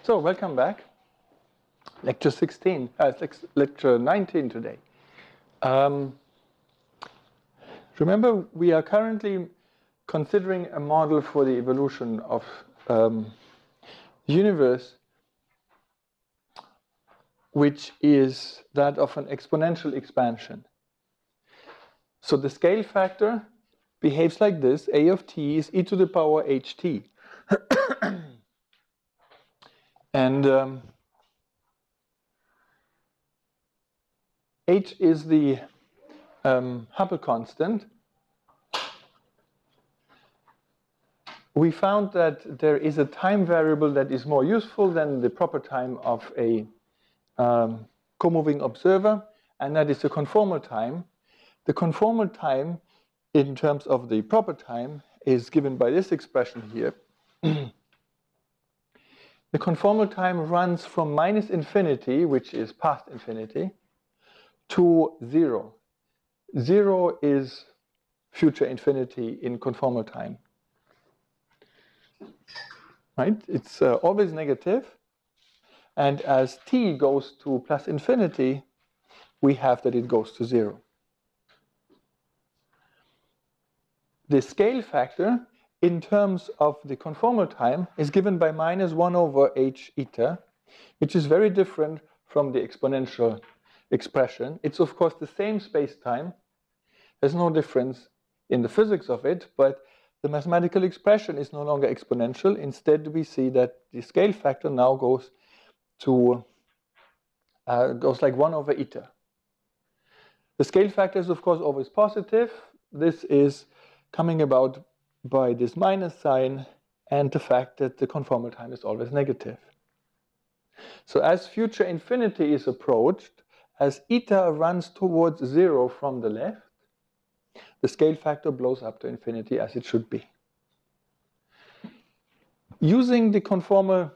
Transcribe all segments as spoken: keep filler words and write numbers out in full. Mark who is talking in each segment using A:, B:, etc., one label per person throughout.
A: So, welcome back. Lecture sixteen, uh, lecture nineteen today. Um, remember, we are currently considering a model for the evolution of um, the universe, which is that of an exponential expansion. So the scale factor behaves like this: a of t is e to the power ht. And um, h is the um, Hubble constant. We found that there is a time variable that is more useful than the proper time of a um, co-moving observer, and that is the conformal time. The conformal time, in terms of the proper time, is given by this expression here. The conformal time runs from minus infinity, which is past infinity, to zero. Zero is future infinity in conformal time. Right? It's uh, always negative. And as t goes to plus infinity, we have that it goes to zero. The scale factor, in terms of the conformal time, is given by minus one over h eta, which is very different from the exponential expression. It's, of course, the same space-time. There's no difference in the physics of it, but the mathematical expression is no longer exponential. Instead, we see that the scale factor now goes to uh, goes like one over eta. The scale factor is, of course, always positive. This is coming about by this minus sign and the fact that the conformal time is always negative. So as future infinity is approached, as eta runs towards zero from the left, the scale factor blows up to infinity as it should be. Using the conformal,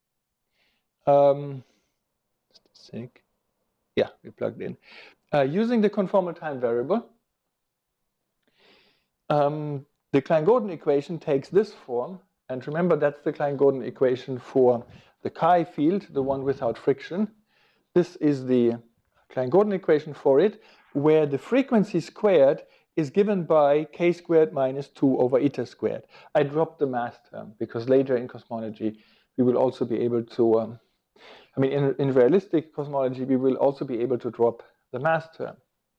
A: um, just a sec. Yeah, we plugged in. Uh, using the conformal time variable, um, the Klein-Gordon equation takes this form, and remember that's the Klein-Gordon equation for the chi field, the one without friction. This is the Klein-Gordon equation for it, where the frequency squared is given by k squared minus two over eta squared. I dropped the mass term because later in cosmology we will also be able to, um, I mean in, in realistic cosmology we will also be able to drop the mass term.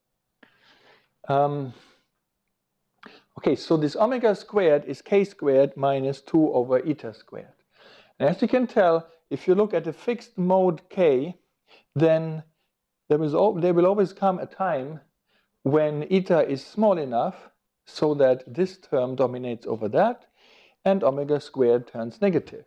A: Um, okay, so this omega squared is k squared minus two over eta squared. And as you can tell, if you look at a fixed mode k, then there, is al there will always come a time when eta is small enough so that this term dominates over that, and omega squared turns negative.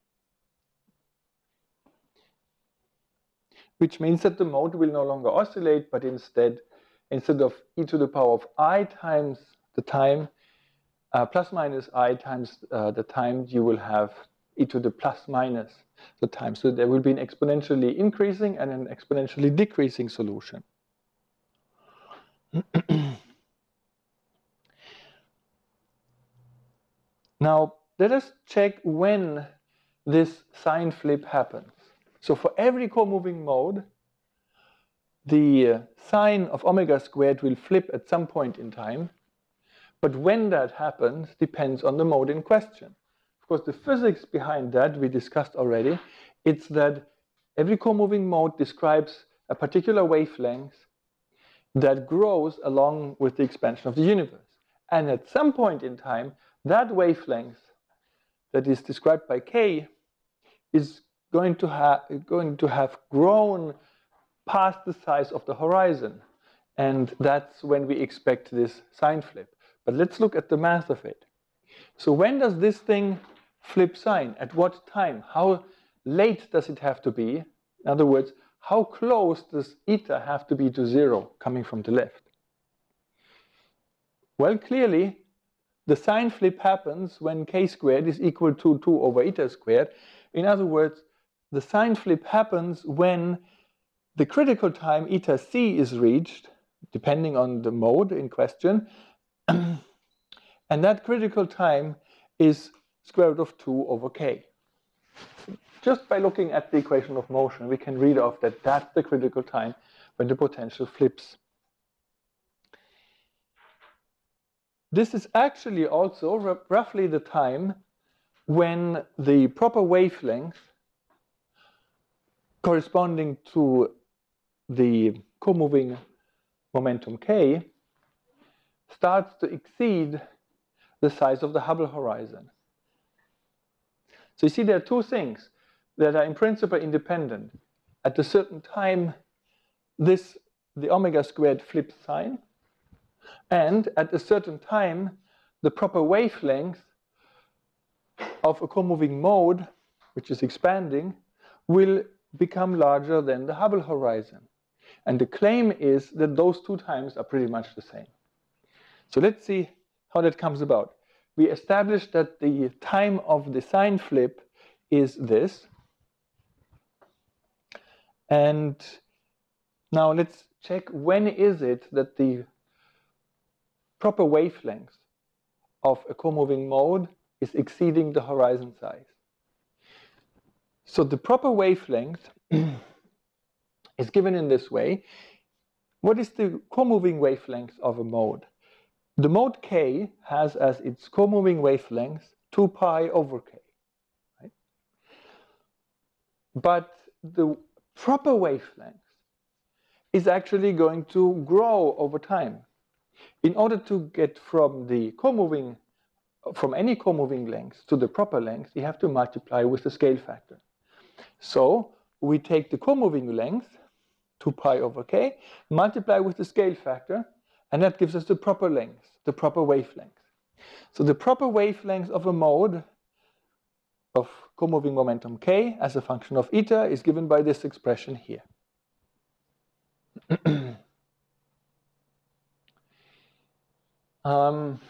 A: Which means that the mode will no longer oscillate, but instead, instead of e to the power of I times the time, uh, plus minus I times uh, the time, you will have e to the plus minus the time. So there will be an exponentially increasing and an exponentially decreasing solution. Now, let us check when this sign flip happens. So for every co-moving mode, the uh, sign of omega squared will flip at some point in time. But when that happens depends on the mode in question. Of course, the physics behind that we discussed already. It's that every co-moving mode describes a particular wavelength that grows along with the expansion of the universe. And at some point in time, that wavelength that is described by k is going to, ha going to have grown past the size of the horizon. And that's when we expect this sign flip. But let's look at the math of it. So when does this thing flip sign? At what time? How late does it have to be? In other words, how close does eta have to be to zero coming from the left? Well, clearly, the sign flip happens when k squared is equal to two over eta squared. In other words, the sign flip happens when the critical time eta c is reached, depending on the mode in question, and that critical time is square root of two over k. just by looking at the equation of motion, we can read off that that's the critical time when the potential flips. This is actually also r- roughly the time when the proper wavelength corresponding to the co-moving momentum k starts to exceed the size of the Hubble horizon. So you see there are two things that are in principle independent. At a certain time, this, the omega squared flips sign, and at a certain time, the proper wavelength of a co-moving mode, which is expanding, will become larger than the Hubble horizon. And the claim is that those two times are pretty much the same. So let's see how that comes about. We established that the time of the sign flip is this. And now let's check when is it that the proper wavelength of a co-moving mode is exceeding the horizon size. So the proper wavelength is given in this way. What is the co-moving wavelength of a mode? The mode k has as its co-moving wavelength two pi over k. Right? But the proper wavelength is actually going to grow over time. In order to get from the co-moving, from any co-moving length to the proper length, you have to multiply with the scale factor. So we take the co-moving length, two pi over k, multiply with the scale factor, and that gives us the proper length, the proper wavelength. So the proper wavelength of a mode of co-moving momentum k as a function of eta is given by this expression here. um,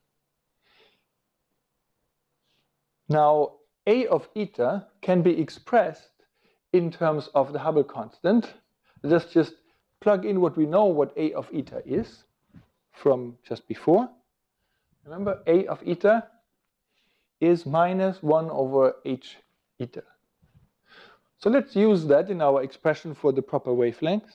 A: now, A of eta can be expressed in terms of the Hubble constant. Let's just plug in what we know what A of eta is from just before. Remember, A of eta is minus one over h eta. So let's use that in our expression for the proper wavelength.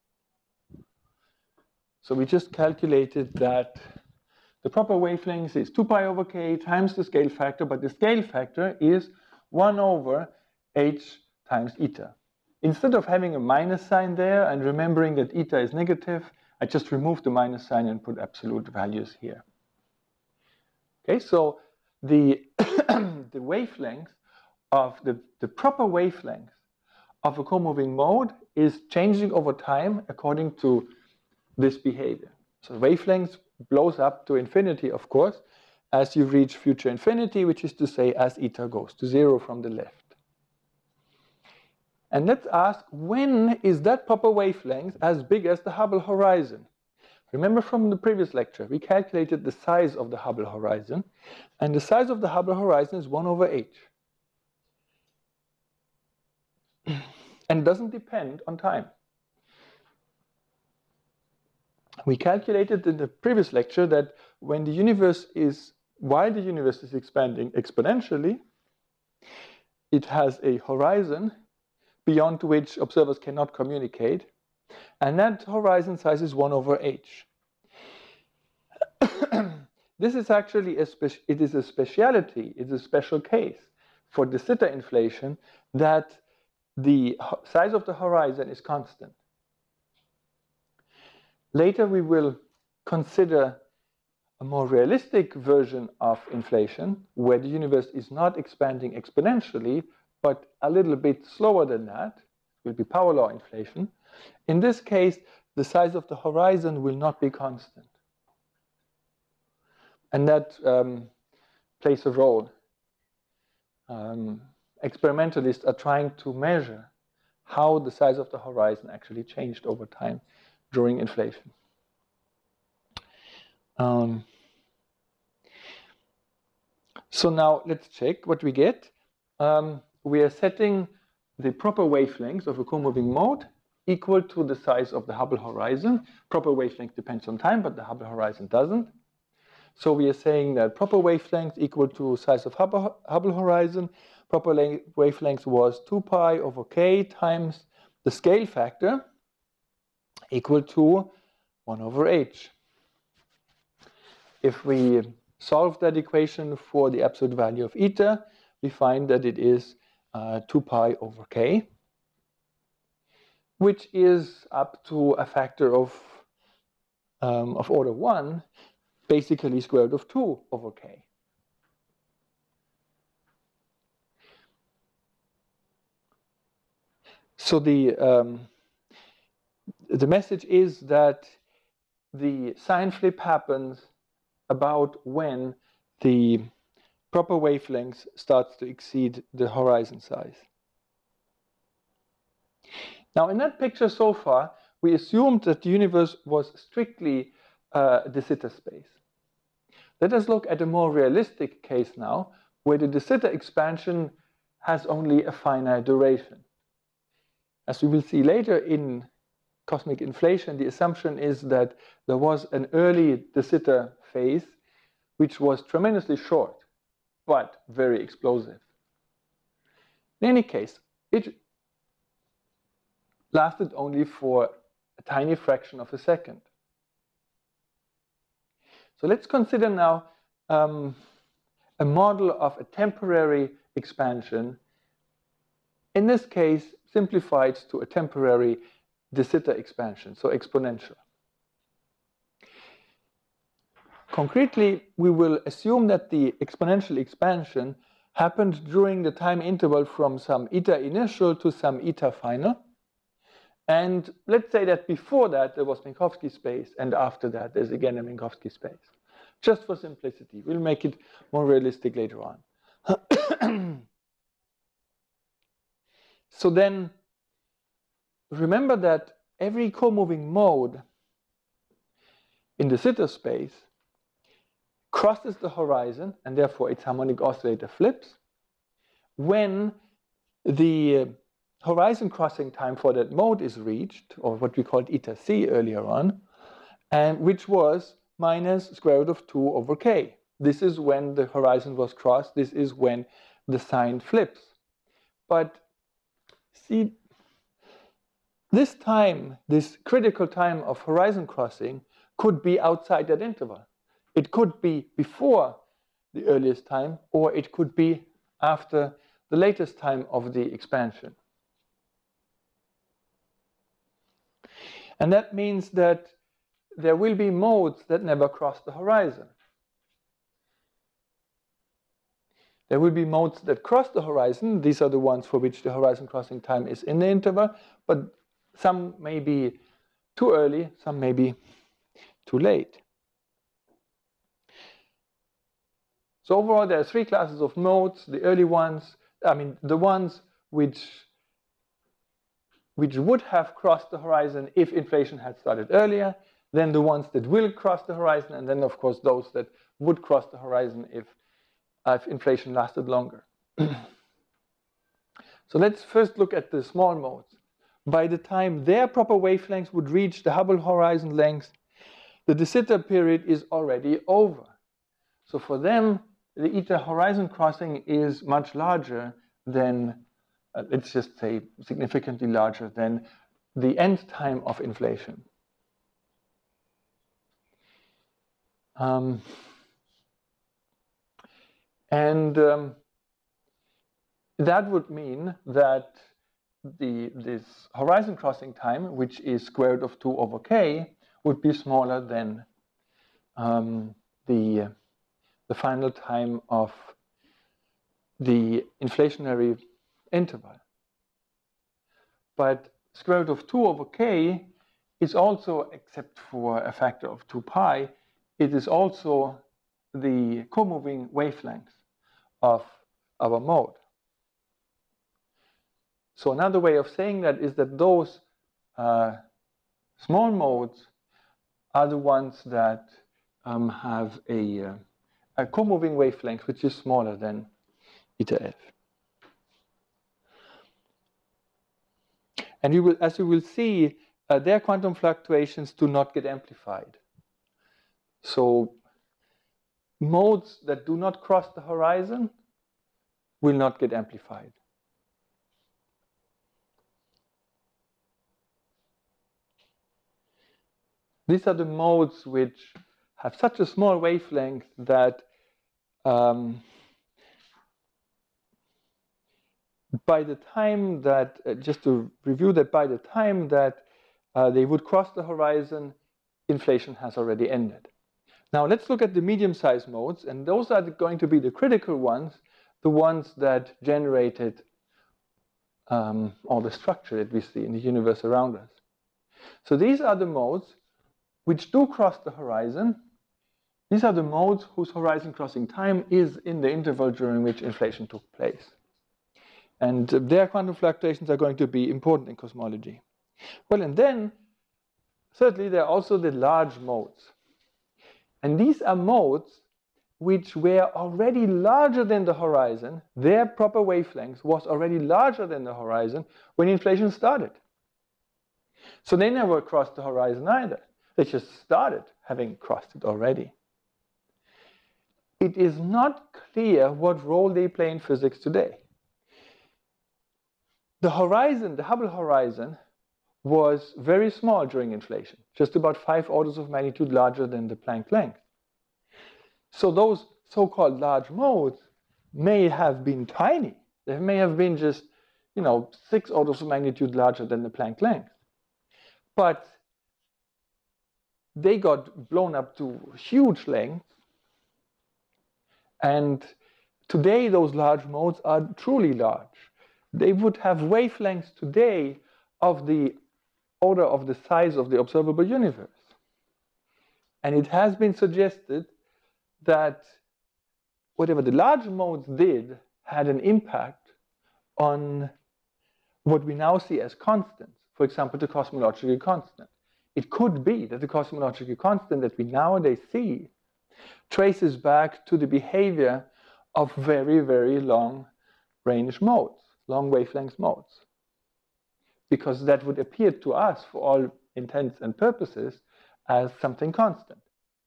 A: So we just calculated that the proper wavelength is two pi over k times the scale factor, but the scale factor is one over h times eta. Instead of having a minus sign there and remembering that eta is negative, I just remove the minus sign and put absolute values here. Okay, so the, the wavelength of the, the proper wavelength of a co-moving mode is changing over time according to this behavior. So wavelength blows up to infinity, of course, as you reach future infinity, which is to say as eta goes to zero from the left. And let's ask, when is that proper wavelength as big as the Hubble horizon? Remember from the previous lecture, we calculated the size of the Hubble horizon, and the size of the Hubble horizon is one over h. And doesn't depend on time. We calculated in the previous lecture that when the universe is, while the universe is expanding exponentially, it has a horizon beyond which observers cannot communicate, and that horizon size is one over h. This is actually a speci it is a speciality, it's a special case for de Sitter inflation that the size of the horizon is constant. Later we will consider a more realistic version of inflation where the universe is not expanding exponentially but a little bit slower than that. It will be power law inflation. In this case, the size of the horizon will not be constant. And that um, plays a role. Um, experimentalists are trying to measure how the size of the horizon actually changed over time during inflation. Um, so now let's check what we get. Um, we are setting the proper wavelength of a co-moving mode equal to the size of the Hubble horizon. Proper wavelength depends on time, but the Hubble horizon doesn't. So we are saying that proper wavelength equal to size of Hubble, Hubble horizon. proper wavelength was two pi over k times the scale factor equal to one over h. If we solve that equation for the absolute value of eta, we find that it is uh, two pi over k, which is up to a factor of, um, of order one, basically square root of two over k. So the, um, the message is that the sign flip happens about when the proper wavelength starts to exceed the horizon size. Now, in that picture so far, we assumed that the universe was strictly uh, de Sitter space. Let us look at a more realistic case now, where the de Sitter expansion has only a finite duration. As we will see later in cosmic inflation, the assumption is that there was an early de Sitter phase, which was tremendously short, but very explosive. In any case, it lasted only for a tiny fraction of a second. So let's consider now um, a model of a temporary expansion, in this case simplified to a temporary de Sitter expansion, so exponential. Concretely, we will assume that the exponential expansion happened during the time interval from some eta initial to some eta final. And let's say that before that there was Minkowski space, and after that there's again a Minkowski space. Just for simplicity, we'll make it more realistic later on. So then, remember that every co-moving mode in de Sitter space crosses the horizon, and therefore its harmonic oscillator flips, when the horizon crossing time for that mode is reached, or what we called eta c earlier on, and which was minus square root of two over k. This is when the horizon was crossed. This is when the sign flips. But see, this time, this critical time of horizon crossing could be outside that interval. It could be before the earliest time, or it could be after the latest time of the expansion. And that means that there will be modes that never cross the horizon. There will be modes that cross the horizon. These are the ones for which the horizon crossing time is in the interval, but some may be too early, some may be too late. So overall, there are three classes of modes. The early ones, I mean, the ones which, which would have crossed the horizon if inflation had started earlier, then the ones that will cross the horizon, and then, of course, those that would cross the horizon if, uh, if inflation lasted longer. So let's first look at the small modes. By the time their proper wavelengths would reach the Hubble horizon length, the de Sitter period is already over. So for them, the eta horizon crossing is much larger than, uh, let's just say, significantly larger than the end time of inflation. Um, and um, that would mean that the, this horizon crossing time, which is square root of two over k, would be smaller than um, the, the final time of the inflationary interval. But square root of two over k is also, except for a factor of two pi, it is also the co-moving wavelength of our mode. So another way of saying that is that those uh, small modes are the ones that um, have a, uh, a co-moving wavelength which is smaller than eta f. And you will, as you will see, uh, their quantum fluctuations do not get amplified. So modes that do not cross the horizon will not get amplified. These are the modes which have such a small wavelength that um, by the time that, uh, just to review that, by the time that uh, they would cross the horizon, inflation has already ended. Now let's look at the medium-sized modes, and those are going to be the critical ones, the ones that generated um, all the structure that we see in the universe around us. So these are the modes which do cross the horizon. These are the modes whose horizon crossing time is in the interval during which inflation took place. And uh, their quantum fluctuations are going to be important in cosmology. Well, and then, thirdly, there are also the large modes. And these are modes which were already larger than the horizon. Their proper wavelength was already larger than the horizon when inflation started. So they never crossed the horizon either. They just started having crossed it already. It is not clear what role they play in physics today. The horizon, the Hubble horizon, was very small during inflation, just about five orders of magnitude larger than the Planck length. So those so-called large modes may have been tiny. They may have been just, you know, six orders of magnitude larger than the Planck length. But they got blown up to huge lengths. And today those large modes are truly large. They would have wavelengths today of the order of the size of the observable universe. And it has been suggested that whatever the large modes did had an impact on what we now see as constants. For example, the cosmological constant. It could be that the cosmological constant that we nowadays see traces back to the behavior of very, very long range modes, long wavelength modes. Because that would appear to us, for all intents and purposes, as something constant.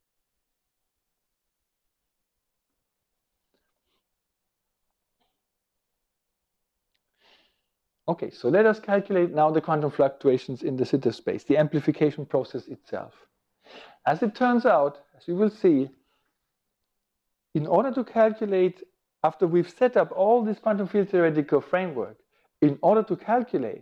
A: Okay, so let us calculate now the quantum fluctuations in de Sitter space, the amplification process itself. As it turns out, as you will see, in order to calculate, after we've set up all this quantum field theoretical framework, in order to calculate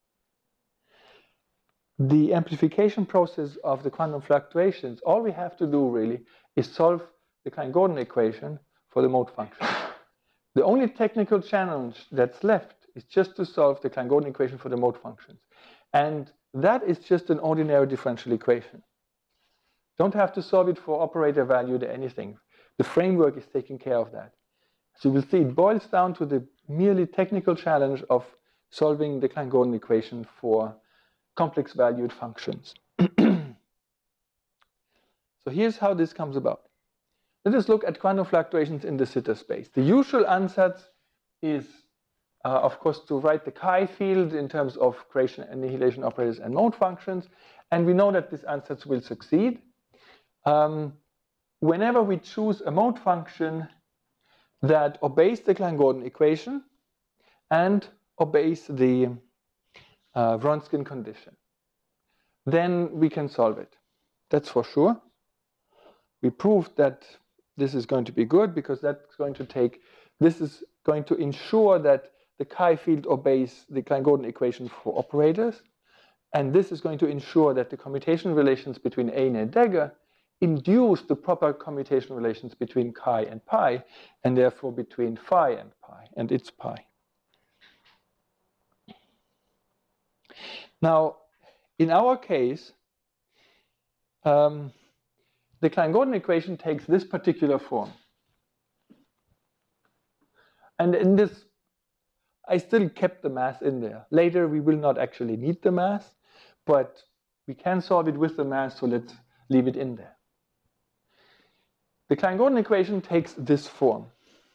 A: the amplification process of the quantum fluctuations, all we have to do really is solve the Klein-Gordon equation for the mode function. The only technical challenge that's left is just to solve the Klein-Gordon equation for the mode functions. And that is just an ordinary differential equation. Don't have to solve it for operator valued or anything. The framework is taking care of that. So you will see it boils down to the merely technical challenge of solving the Klein-Gordon equation for complex valued functions. So here's how this comes about. Let us look at quantum fluctuations in de Sitter space. The usual ansatz is, uh, of course, to write the chi field in terms of creation, annihilation operators, and mode functions. And we know that this ansatz will succeed. Um, whenever we choose a mode function that obeys the Klein-Gordon equation and obeys the uh, Wronskian condition, then we can solve it. That's for sure. We proved that this is going to be good because that's going to take, this is going to ensure that the chi field obeys the Klein-Gordon equation for operators. And this is going to ensure that the commutation relations between Eine and Dagger induce the proper commutation relations between chi and pi, and therefore between phi and pi, and its pi. Now, in our case, um, the Klein-Gordon equation takes this particular form. And in this, I still kept the mass in there. Later, we will not actually need the mass, but we can solve it with the mass, so let's leave it in there. The Klein-Gordon equation takes this form.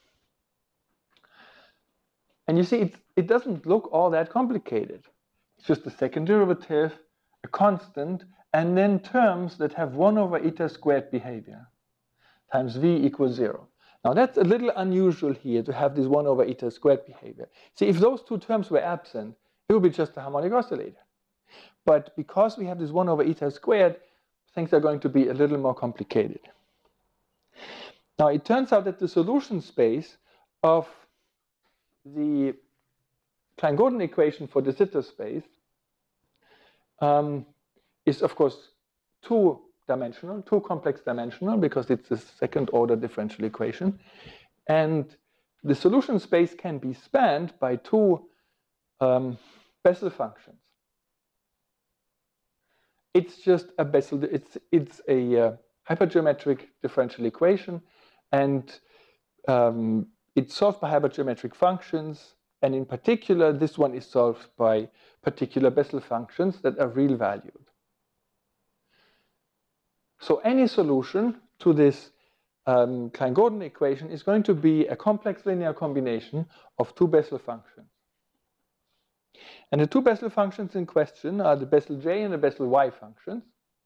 A: And you see, it, it doesn't look all that complicated. It's just a second derivative, a constant, and then terms that have one over eta squared behavior times v equals zero. Now that's a little unusual here to have this one over eta squared behavior. See, if those two terms were absent, it would be just a harmonic oscillator. But because we have this one over eta squared, things are going to be a little more complicated. Now it turns out that the solution space of the Klein-Gordon equation for de Sitter space um, is of course two dimensional, two complex dimensional, because it's a second order differential equation. And the solution space can be spanned by two um, Bessel functions. It's just a Bessel, it's, it's a uh, hypergeometric differential equation, and um, it's solved by hypergeometric functions, and in particular, this one is solved by particular Bessel functions that are real valued. So any solution to this um, Klein-Gordon equation is going to be a complex linear combination of two Bessel functions. And the two Bessel functions in question are the Bessel J and the Bessel Y functions.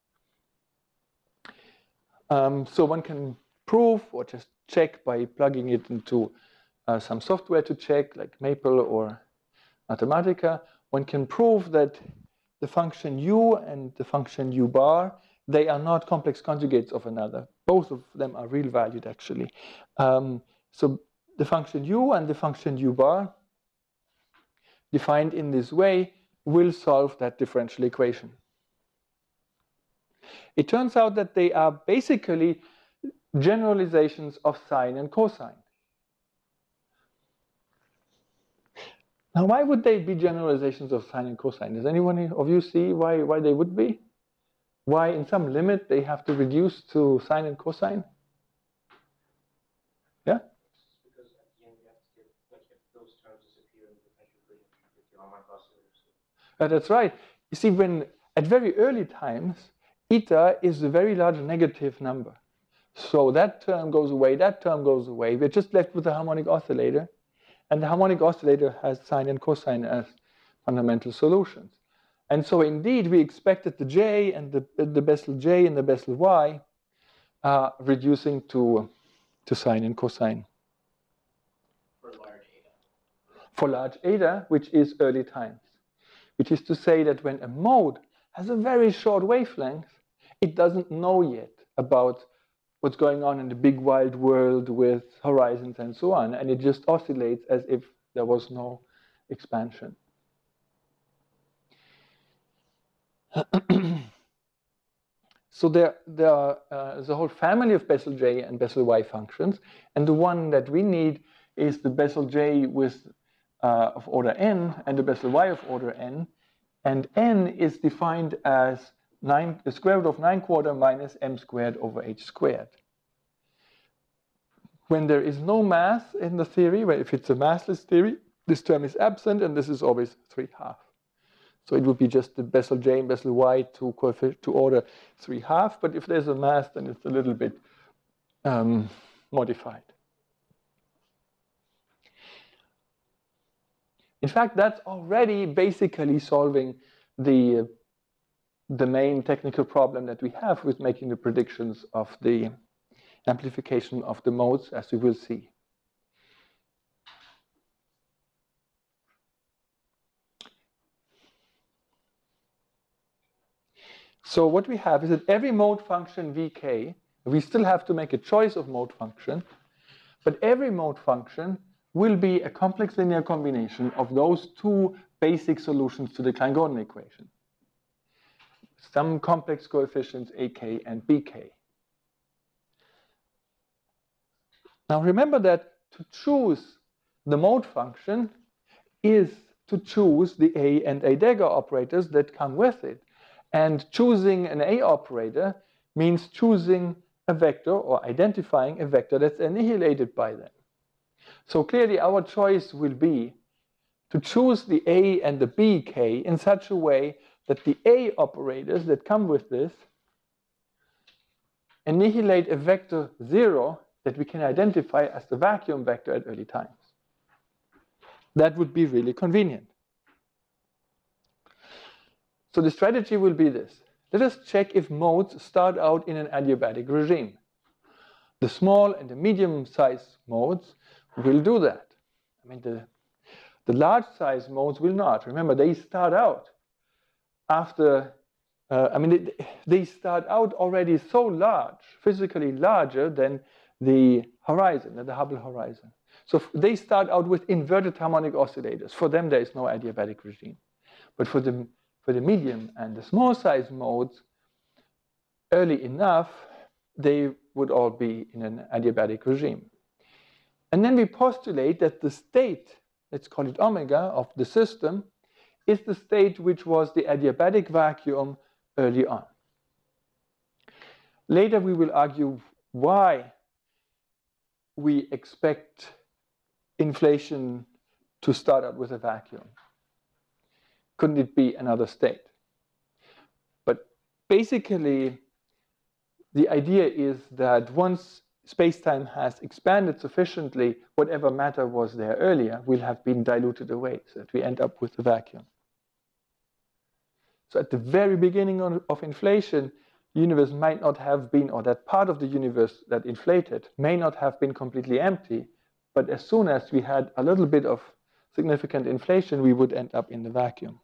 A: Um, so one can prove or just check by plugging it into uh, some software to check, like Maple or Mathematica. One can prove that the function u and the function u bar, they are not complex conjugates of another. Both of them are real valued, actually. Um, so the function u and the function u bar, defined in this way, will solve that differential equation. It turns out that they are basically generalizations of sine and cosine. Now, why would they be generalizations of sine and cosine? Does anyone of you see why, why they would be? Why, in some limit, they have to reduce to sine and cosine? Yeah?
B: Because at the end, you have to get, like, if those terms disappear in the differential equation with your harmonic oscillator.
A: Uh, that's right. You see, when at very early times, eta is a very large negative number. So that term goes away, that term goes away. We're just left with a harmonic oscillator. And the harmonic oscillator has sine and cosine as fundamental solutions. And so indeed, we expect that the J and the, the Bessel J and the Bessel Y are reducing to, to sine and cosine.
B: For large eta.
A: For large eta, which is early times. Which is to say that when a mode has a very short wavelength, it doesn't know yet about what's going on in the big wild world with horizons and so on, and it just oscillates as if there was no expansion. So there, there are uh, the whole family of Bessel J and Bessel Y functions, and the one that we need is the Bessel J with uh, of order n and the Bessel Y of order n, and n is defined as nine, the square root of nine quarter minus m squared over h squared. When there is no mass in the theory, where if it's a massless theory, this term is absent, and this is always three half. So it would be just the Bessel J and Bessel Y to, to order three half, but if there's a mass, then it's a little bit um, modified. In fact, that's already basically solving the, the main technical problem that we have with making the predictions of the amplification of the modes, as we will see. So what we have is that every mode function V K, we still have to make a choice of mode function, but every mode function will be a complex linear combination of those two basic solutions to the Klein-Gordon equation. Some complex coefficients A K and B K. Now remember that to choose the mode function is to choose the A and A dagger operators that come with it. And choosing an A operator means choosing a vector or identifying a vector that's annihilated by them. So clearly our choice will be to choose the A and the B K in such a way that the A operators that come with this annihilate a vector zero that we can identify as the vacuum vector at early times. That would be really convenient. So the strategy will be this. Let us check if modes start out in an adiabatic regime. the small and the medium-sized modes will do that. I mean, the, the large-sized modes will not. Remember, they start out after, uh, I mean, they, they start out already so large, physically larger than the horizon, than the Hubble horizon. So they start out with inverted harmonic oscillators. For them, there is no adiabatic regime. But for the, for the medium and the small-sized modes, early enough, they would all be in an adiabatic regime. And then we postulate that the state, let's call it omega, of the system is the state which was the adiabatic vacuum early on. Later we will argue why we expect inflation to start out with a vacuum. Couldn't it be another state? But basically, the idea is that once space-time has expanded sufficiently, whatever matter was there earlier will have been diluted away, so that we end up with a vacuum. So at the very beginning of inflation, the universe might not have been, or that part of the universe that inflated may not have been completely empty, but as soon as we had a little bit of significant inflation, we would end up in the vacuum.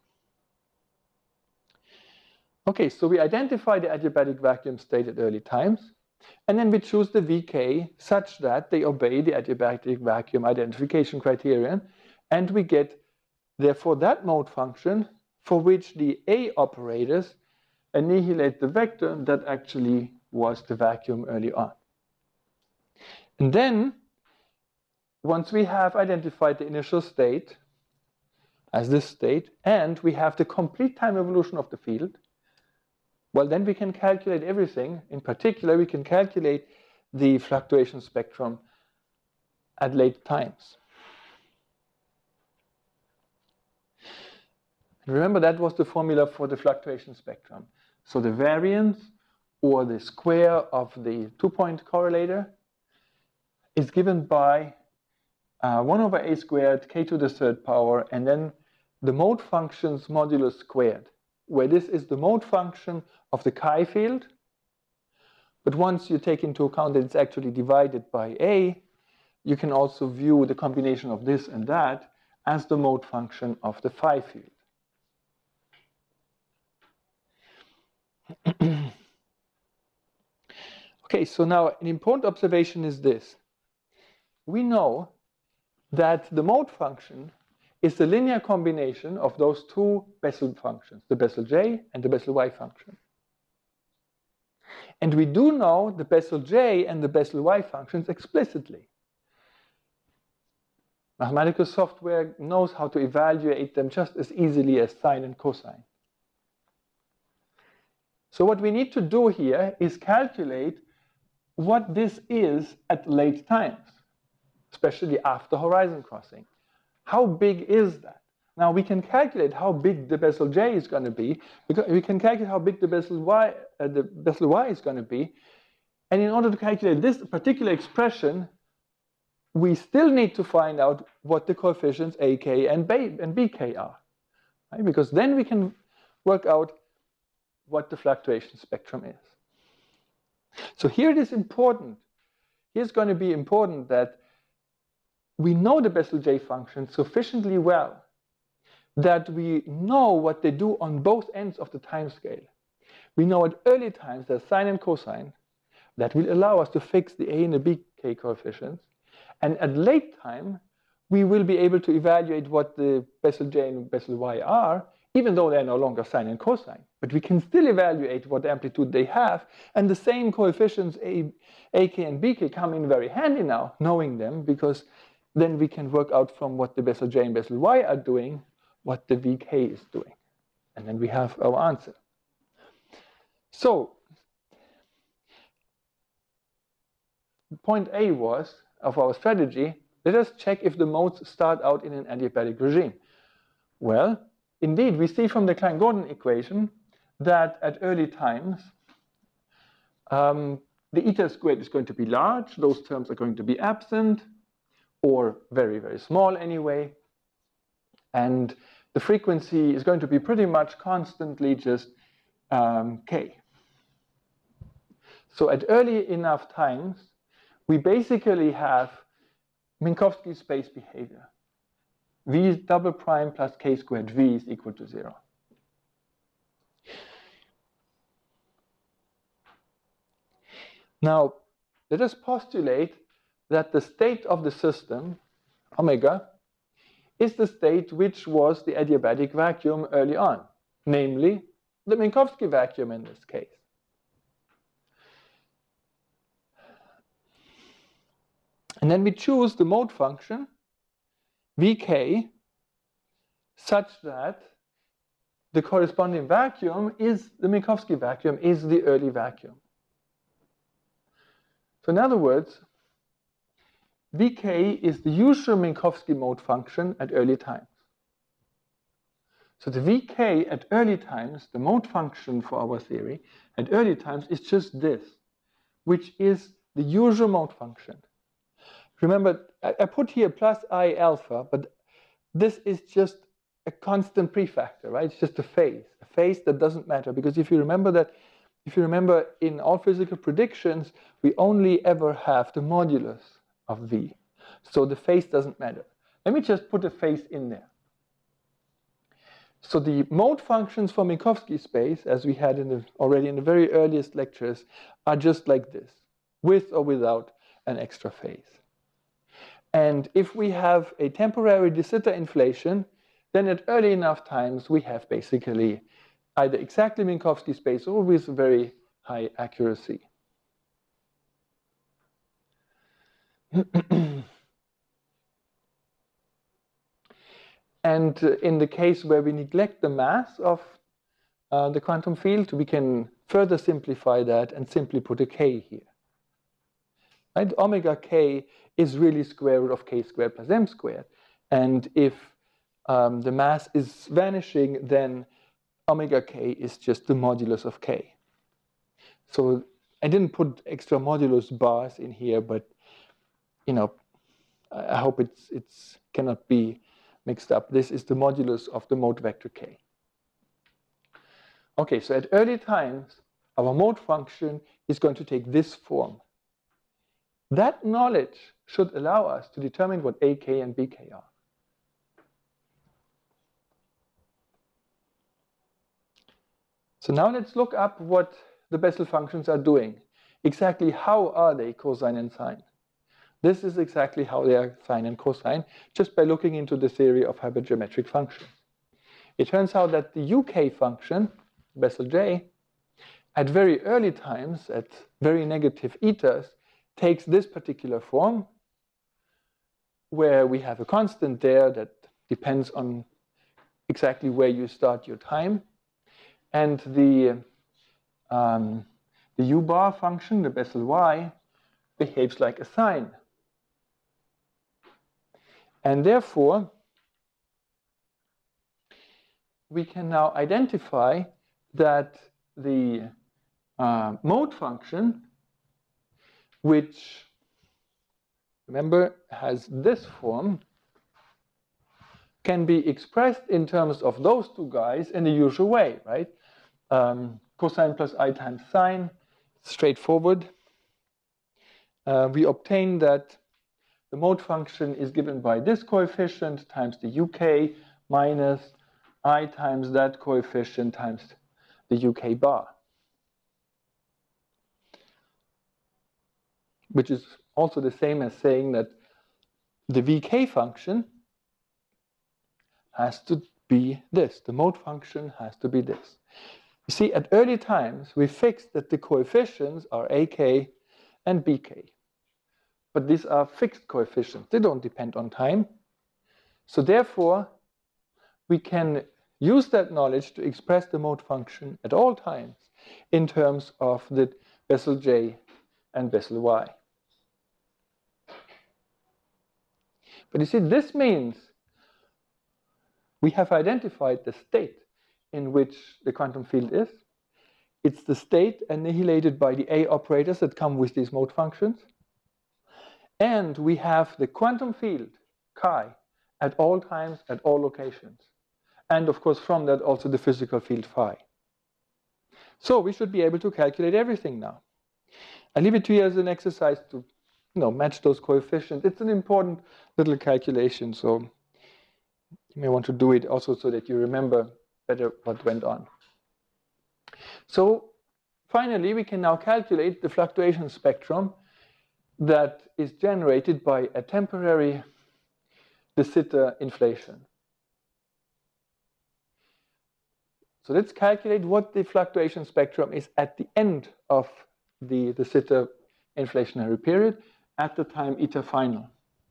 A: Okay, so we identify the adiabatic vacuum state at early times, and then we choose the V K such that they obey the adiabatic vacuum identification criterion, and we get, therefore, that mode function for which the A operators annihilate the vector that actually was the vacuum early on. And then, once we have identified the initial state as this state, and we have the complete time evolution of the field, well, then we can calculate everything. In particular, we can calculate the fluctuation spectrum at late times. And remember, that was the formula for the fluctuation spectrum. So the variance, or the square of the two-point correlator, is given by uh, one over a squared k to the third power, and then the mode function's modulus squared, where this is the mode function of the chi field. But once you take into account that it's actually divided by A, you can also view the combination of this and that as the mode function of the phi field. Okay, so now an important observation is this. We know that the mode function is the linear combination of those two Bessel functions, the Bessel J and the Bessel Y function. And we do know the Bessel J and the Bessel Y functions explicitly. Mathematical software knows how to evaluate them just as easily as sine and cosine. So what we need to do here is calculate what this is at late times, especially after horizon crossing. How big is that? Now we can calculate how big the Bessel J is going to be, because we can calculate how big the Bessel Y, uh, the Bessel Y is going to be. And in order to calculate this particular expression, we still need to find out what the coefficients A K and B, and B K are, right? Because then we can work out what the fluctuation spectrum is. So here it is important. Here's going to be important that we know the Bessel J function sufficiently well that we know what they do on both ends of the time scale. We know at early times there's sine and cosine that will allow us to fix the A and the B K coefficients. And at late time, we will be able to evaluate what the Bessel J and Bessel Y are, even though they're no longer sine and cosine. But we can still evaluate what amplitude they have, and the same coefficients A, AK and B K come in very handy now, knowing them, because then we can work out from what the Bessel J and Bessel Y are doing, what the V K is doing. And then we have our answer. So, point A was, of our strategy, let us check if the modes start out in an adiabatic regime. Well, indeed, we see from the Klein-Gordon equation that at early times, um, the eta squared is going to be large. Those terms are going to be absent, or very, very small anyway. And the frequency is going to be pretty much constantly just um, k. So at early enough times, we basically have Minkowski space behavior. V double prime plus k squared v is equal to zero. Now, let us postulate that the state of the system, omega, is the state which was the adiabatic vacuum early on, namely the Minkowski vacuum in this case. And then we choose the mode function Vk such that the corresponding vacuum is the Minkowski vacuum, is the early vacuum. So in other words, Vk is the usual Minkowski mode function at early times. So the Vk at early times, the mode function for our theory, at early times is just this, which is the usual mode function. Remember, I put here plus I alpha, but this is just a constant prefactor, right? It's just a phase, a phase that doesn't matter. Because if you remember that, if you remember in all physical predictions, we only ever have the modulus of V. So the phase doesn't matter. Let me just put a phase in there. So the mode functions for Minkowski space, as we had in the, already in the very earliest lectures, are just like this, with or without an extra phase. And if we have a temporary de Sitter inflation, then at early enough times we have basically either exactly Minkowski space or with very high accuracy. And uh, in the case where we neglect the mass of uh, the quantum field, we can further simplify that and simply put a k here. Right? Omega k is really square root of k squared plus m squared. And if um, the mass is vanishing, then omega k is just the modulus of k. So I didn't put extra modulus bars in here, but you know, I hope it's it's cannot be mixed up. This is the modulus of the mode vector k. Okay, so at early times, our mode function is going to take this form. That knowledge should allow us to determine what A K and B K are. So now let's look up what the Bessel functions are doing. Exactly how are they cosine and sine? This is exactly how they are sine and cosine, just by looking into the theory of hypergeometric functions. It turns out that the U K function, Bessel J, at very early times, at very negative etas, takes this particular form, where we have a constant there that depends on exactly where you start your time. And the, um, the U bar function, the Bessel Y, behaves like a sine. And therefore, we can now identify that the uh, mode function, which, remember, has this form, can be expressed in terms of those two guys in the usual way, right? Um, cosine plus I times sine, straightforward. Uh, we obtain that the mode function is given by this coefficient times the U K minus I times that coefficient times the U K bar, which is also the same as saying that the V K function has to be this. The mode function has to be this. You see, at early times, we fixed that the coefficients are A K and B K. But these are fixed coefficients. They don't depend on time. So therefore, we can use that knowledge to express the mode function at all times in terms of the Bessel J and Bessel Y. But you see, this means we have identified the state in which the quantum field is. It's the state annihilated by the A operators that come with these mode functions. And we have the quantum field, chi, at all times, at all locations. And of course, from that, also the physical field phi. So we should be able to calculate everything now. I leave it to you as an exercise to you know, match those coefficients. It's an important little calculation, so you may want to do it also so that you remember better what went on. So finally, we can now calculate the fluctuation spectrum that is generated by a temporary de Sitter inflation. So let's calculate what the fluctuation spectrum is at the end of the de Sitter inflationary period at the time eta final.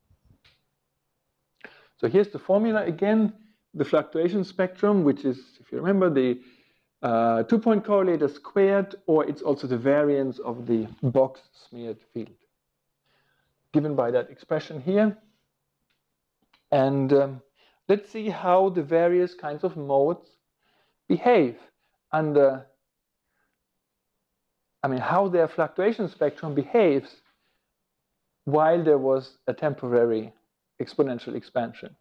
A: So here's the formula again, the fluctuation spectrum, which is, if you remember, the uh, two-point correlator squared, or it's also the variance of the box smeared field, given by that expression here. And um, let's see how the various kinds of modes behave under, I mean, how their fluctuation spectrum behaves while there was a temporary exponential expansion.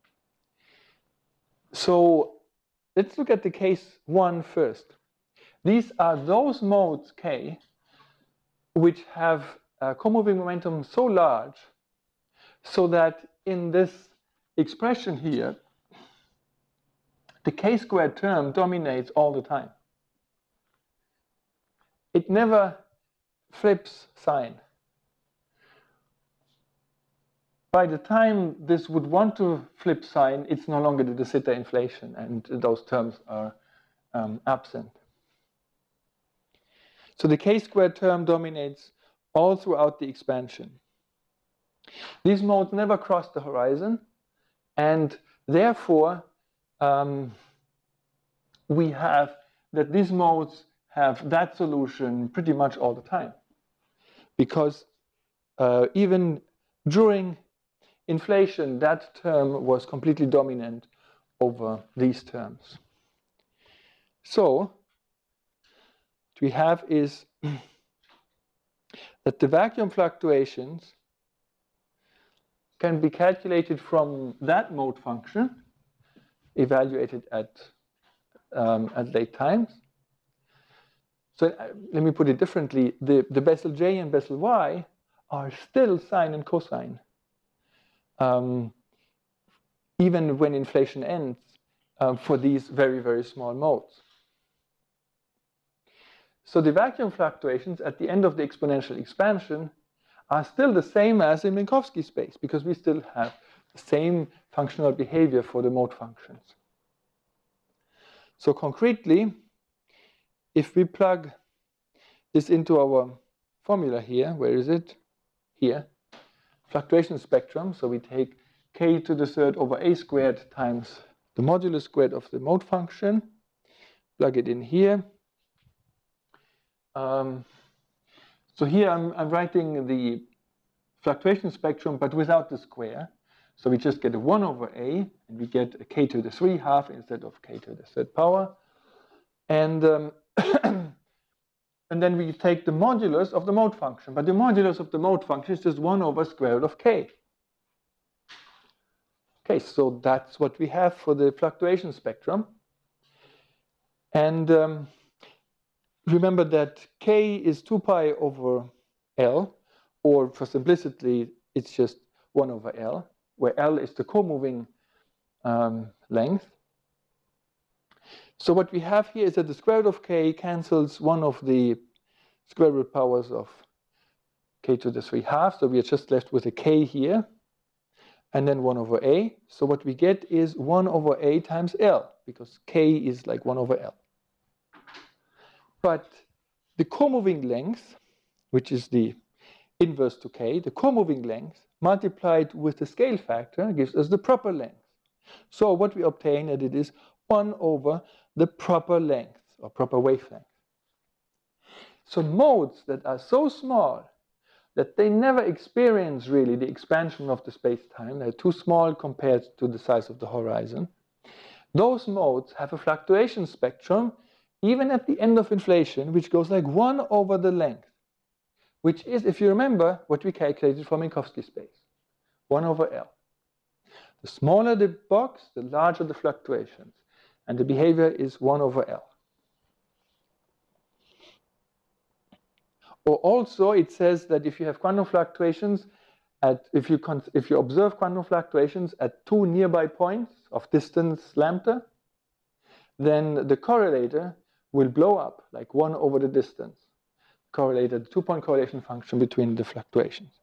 A: So let's look at the case one first. These are those modes K which have a comoving momentum so large so that in this expression here, the K squared term dominates all the time. It never flips sign. By the time this would want to flip sign, it's no longer the de Sitter inflation, and those terms are um, absent. So the K squared term dominates all throughout the expansion. These modes never cross the horizon, and therefore um, we have that these modes have that solution pretty much all the time, because uh, even during inflation, that term was completely dominant over these terms. So what we have is that the vacuum fluctuations can be calculated from that mode function, evaluated at, um, at late times. So uh, let me put it differently. The, the Bessel J and Bessel Y are still sine and cosine. Um, even when inflation ends, uh, for these very, very small modes. So the vacuum fluctuations at the end of the exponential expansion are still the same as in Minkowski space, because we still have the same functional behavior for the mode functions. So concretely, if we plug this into our formula here, where is it? Here. Fluctuation spectrum, so we take k to the third over a squared times the modulus squared of the mode function, plug it in here. Um, so here I'm, I'm writing the fluctuation spectrum, but without the square. So we just get a one over a, and we get a k to the three half instead of k to the third power. And, um, and then we take the modulus of the mode function, but the modulus of the mode function is just one over square root of k. Okay, so that's what we have for the fluctuation spectrum. And um, remember that k is two pi over L, or for simplicity, it's just one over L, where L is the co-moving um, length. So what we have here is that the square root of k cancels one of the square root powers of k to the three halves, so we are just left with a k here, and then one over a. So what we get is one over a times L, because k is like one over L. But the co-moving length, which is the inverse to k, the co-moving length multiplied with the scale factor gives us the proper length. So what we obtain that it is one over the proper length, or proper wavelength. So modes that are so small that they never experience really the expansion of the space-time, they're too small compared to the size of the horizon, those modes have a fluctuation spectrum even at the end of inflation, which goes like one over the length, which is, if you remember, what we calculated for Minkowski space, one over L. The smaller the box, the larger the fluctuations, and the behavior is one over L. Or also it says that if you have quantum fluctuations, at, if, you if you observe quantum fluctuations at two nearby points of distance lambda, then the correlator will blow up like one over the distance. Correlated two-point correlation function between the fluctuations.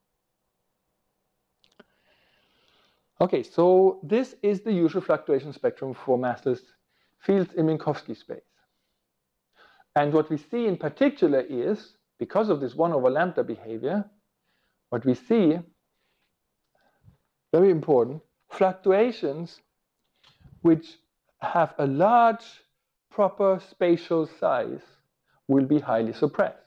A: Okay, so this is the usual fluctuation spectrum for massless fields in Minkowski space. And what we see in particular is, because of this one over lambda behavior, what we see, very important, fluctuations which have a large proper spatial size will be highly suppressed.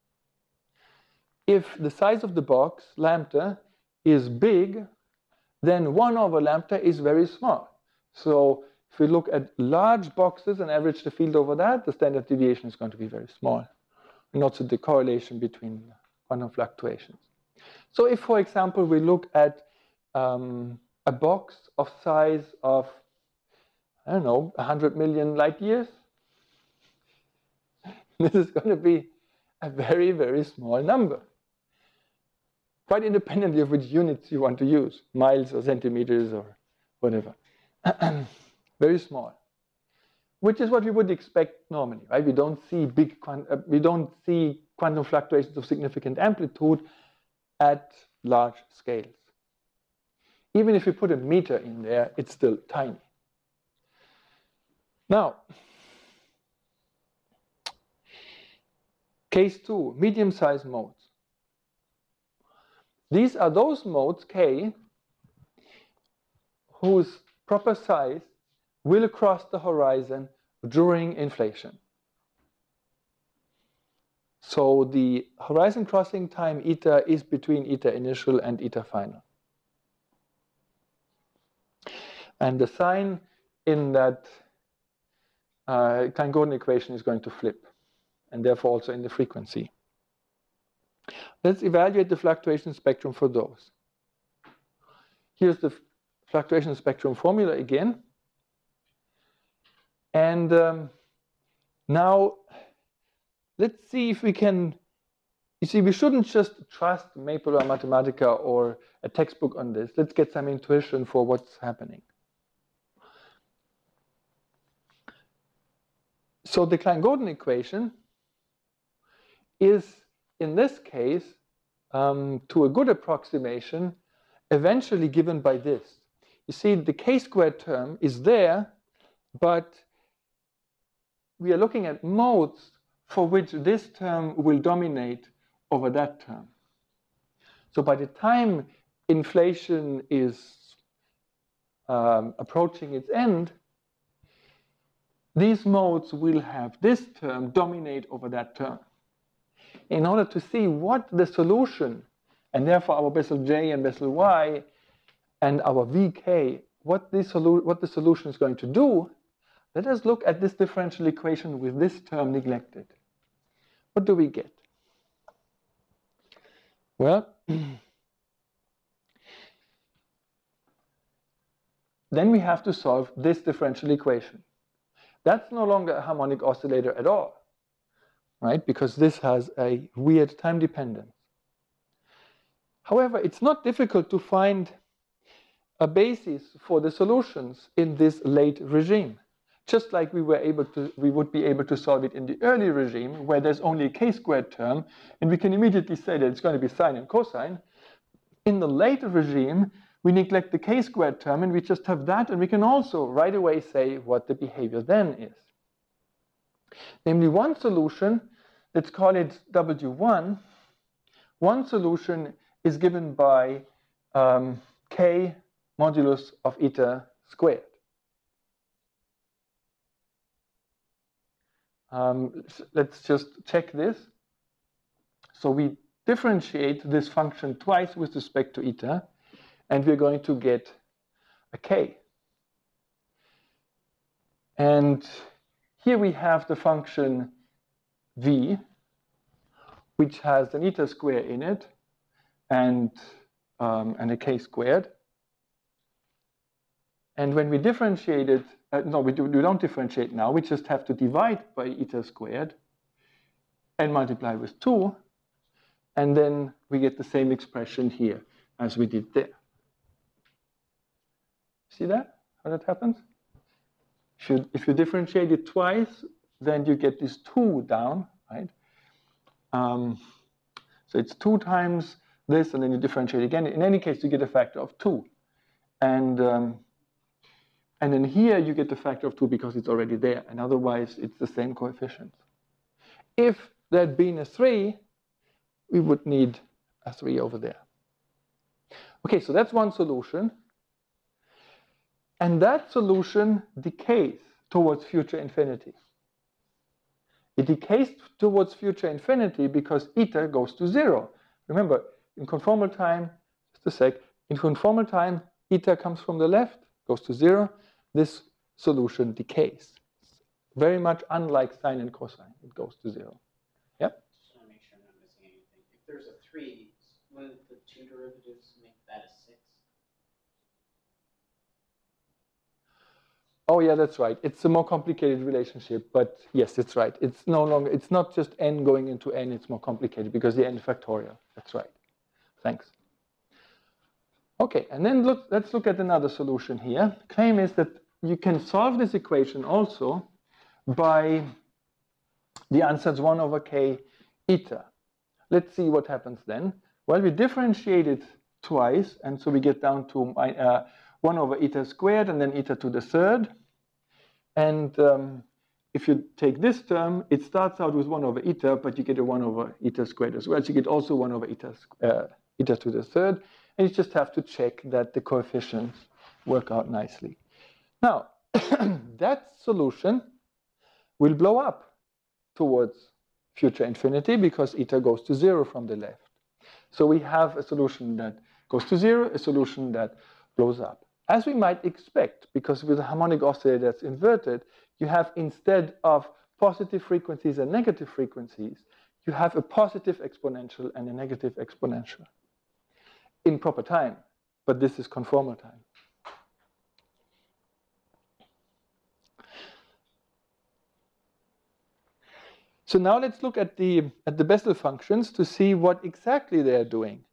A: If the size of the box, lambda, is big, then one over lambda is very small. So if we look at large boxes and average the field over that, the standard deviation is going to be very small. And also the correlation between quantum fluctuations. So if, for example, we look at um, a box of size of, I don't know, one hundred million light years, this is going to be a very, very small number. Quite independently of which units you want to use, miles or centimeters or whatever. Very small. Which is what we would expect normally, right? We don't see big, uh, we don't see quantum fluctuations of significant amplitude at large scales. Even if you put a meter in there, it's still tiny. Now, case two, medium-sized modes. These are those modes, K, whose proper size will cross the horizon during inflation. So the horizon crossing time eta is between eta initial and eta final. And the sign in that uh, Klein-Gordon equation is going to flip, and therefore also in the frequency. Let's evaluate the fluctuation spectrum for those. Here's the fluctuation spectrum formula again. And um, now let's see if we can, you see, we shouldn't just trust Maple or Mathematica or a textbook on this. Let's get some intuition for what's happening. So the Klein-Gordon equation is, in this case, um, to a good approximation, eventually given by this. You see, the k-squared term is there, but we are looking at modes for which this term will dominate over that term. So by the time inflation is um, approaching its end, these modes will have this term dominate over that term. In order to see what the solution, and therefore our Bessel J and Bessel Y and our V K, what the, solu what the solution is going to do, let us look at this differential equation with this term neglected. What do we get? Well, then we have to solve this differential equation. That's no longer a harmonic oscillator at all, right? Because this has a weird time dependence. However, it's not difficult to find a basis for the solutions in this late regime. Just like we were able to, we would be able to solve it in the early regime, where there's only a k-squared term, and we can immediately say that it's going to be sine and cosine. In the later regime, we neglect the k-squared term, and we just have that, and we can also right away say what the behavior then is. Namely, one solution, let's call it W one, one solution is given by um, k modulus of eta squared. Um, let's just check this. So we differentiate this function twice with respect to eta, and we're going to get a k. And here we have the function v, which has an eta square in it and, um, and a k squared. And when we differentiate it, uh, no, we, do, we don't differentiate now. We just have to divide by eta squared and multiply with two. and then we get the same expression here as we did there. See that? How that happens? If you, if you differentiate it twice, then you get this two down, right? Um, so it's two times this, and then you differentiate again. In any case, you get a factor of two. And, um, and then here you get the factor of two because it's already there, and otherwise it's the same coefficient. If there had been a three, we would need a three over there. Okay, so that's one solution. And that solution decays towards future infinity. It decays towards future infinity because eta goes to zero. Remember, in conformal time, just a sec, in conformal time, eta comes from the left, goes to zero. This solution decays. Very much unlike sine and cosine. It goes to zero. Yep?
C: Just want to make sure I'm not missing anything. If there's a three, wouldn't the two derivatives make that a six?
A: Oh yeah, that's right. It's a more complicated relationship, but yes, it's right. It's no longer, it's not just n going into n, it's more complicated because the n factorial. That's right. Thanks. Okay, and then look, let's look at another solution here. Claim is that you can solve this equation also by the answer is one over k eta. Let's see what happens then. Well, we differentiate it twice, and so we get down to uh, one over eta squared and then eta to the third. And um, if you take this term, it starts out with one over eta, but you get a one over eta squared as well. So you get also one over eta, uh, eta to the third. And you just have to check that the coefficients work out nicely. Now, that solution will blow up towards future infinity because eta goes to zero from the left. So we have a solution that goes to zero, a solution that blows up. As we might expect, because with a harmonic oscillator that's inverted, you have, instead of positive frequencies and negative frequencies, you have a positive exponential and a negative exponential in proper time, but this is conformal time. So now let's look at the, at the Bessel functions to see what exactly they're doing.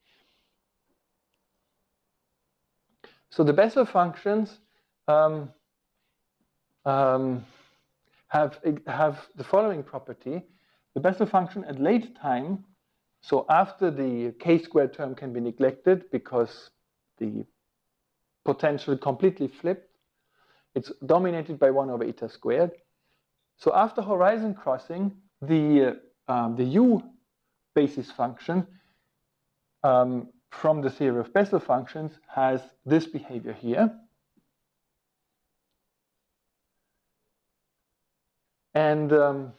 A: So the Bessel functions um, um, have, have the following property. The Bessel function at late time, so after the k-squared term can be neglected because the potential completely flipped, it's dominated by one over eta squared. So after horizon crossing, the, uh, um, the u basis function um, from the theory of Bessel functions has this behavior here. And um,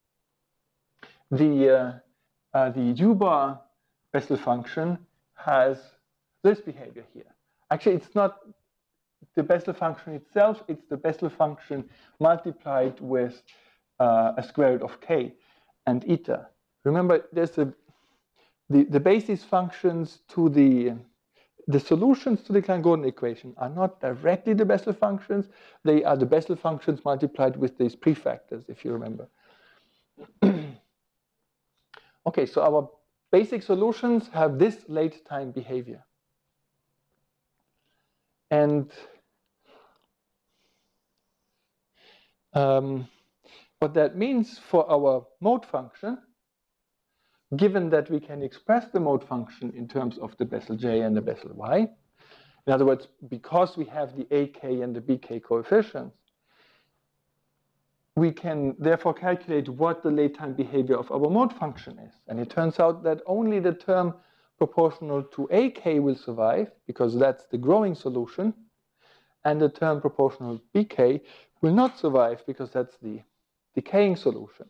A: the, uh, uh, the u-bar Bessel function has this behavior here. Actually, it's not the Bessel function itself, it's the Bessel function multiplied with uh, a square root of k and eta. Remember, there's a, the, the basis functions to the, the solutions to the Klein-Gordon equation are not directly the Bessel functions, they are the Bessel functions multiplied with these prefactors, if you remember. Okay, so our basic solutions have this late time behavior. And um, what that means for our mode function, given that we can express the mode function in terms of the Bessel J and the Bessel Y, in other words, because we have the A K and the B K coefficients, we can therefore calculate what the late time behavior of our mode function is. And it turns out that only the term proportional to A K will survive, because that's the growing solution, and the term proportional to B K will not survive, because that's the decaying solution.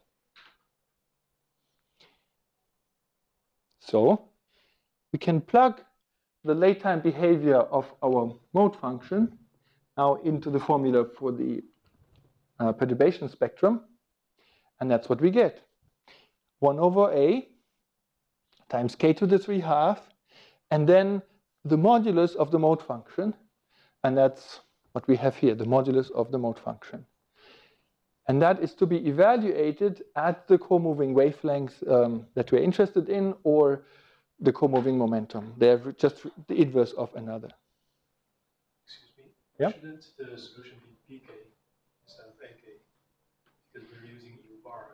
A: So we can plug the late time behavior of our mode function now into the formula for the uh, perturbation spectrum, and that's what we get. one over A times k to the three half, and then the modulus of the mode function, and that's what we have here, the modulus of the mode function. And that is to be evaluated at the co-moving wavelengths um, that we're interested in, or the co-moving momentum. They're just the inverse of another.
D: Excuse me.
A: Yeah?
D: Shouldn't the solution be P K instead of A K? Because we're using U bar,